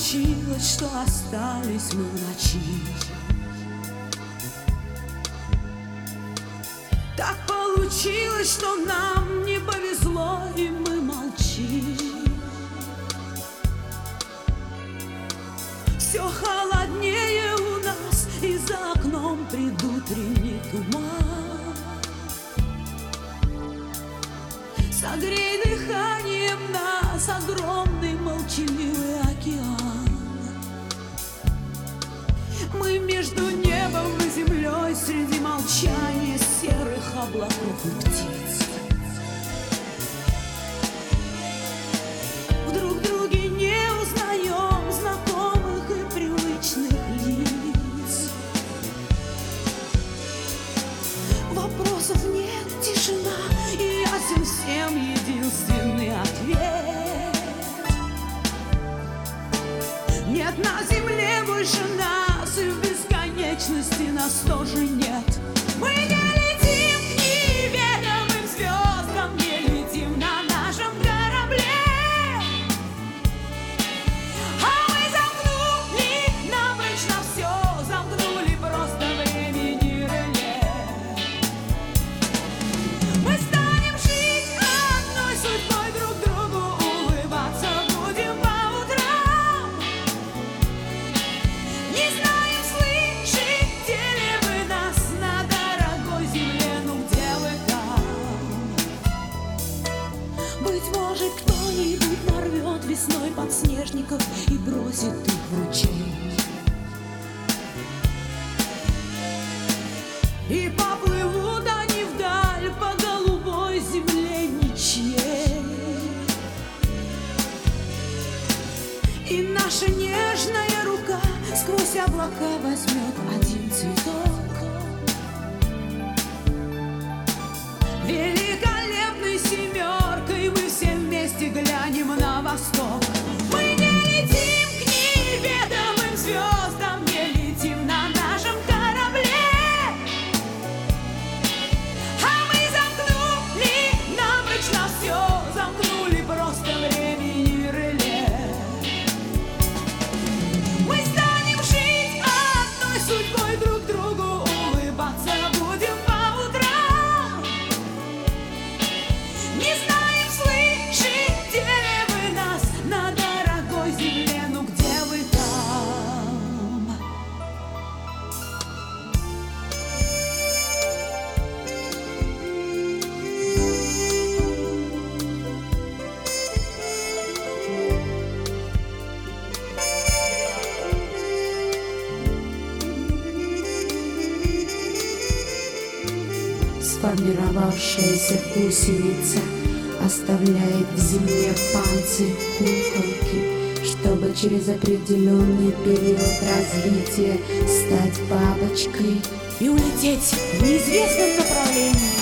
случилось, что остались мы в ночи. Так получилось, что нам не повезло, и мы молчим. Все холоднее у нас, и за окном предутренний туман. Согрей дыханием нас огромный молчаливый океан. Мы между небом и землей среди молчания серых облаков и птиц. В друг друге не узнаем знакомых и привычных лиц. Вопросов нет, тишина, и ясен всем единственный ответ. Нет на земле больше нас, и в бесконечности нас тоже нет. Мы не летим к неведомым звездам, не летим на нашем корабле. А мы замкнули навечно все, замкнули просто времени реле. Мы станем жить одной судьбой, друг другу улыбаться будем по утрам. Не знаем, слышите ли вы нас на дорогой земле, ну где вы там? Быть может, кто-нибудь нарвет весной подснежников и бросит их в ручей. И поплывут они вдаль по голубой земле ничьей. И наша нежная рука сквозь облака возьмет один цветок, великолепной семеркой мы все вместе глянем на восток. Мы не летим к неведомым звездам, не летим на нашем корабле. А мы замкнули навечно все, замкнули просто времени реле. Мы станем жить одной судьбой, друг другу улыбаться будем по утрам. Не знаем, слышите ли вы нас на дорогой земле, ну где вы там? Сформировавшаяся гусеница оставляет в земле панцирь куколки, чтобы через определенный период развития стать бабочкой И улететь в неизвестном направлении.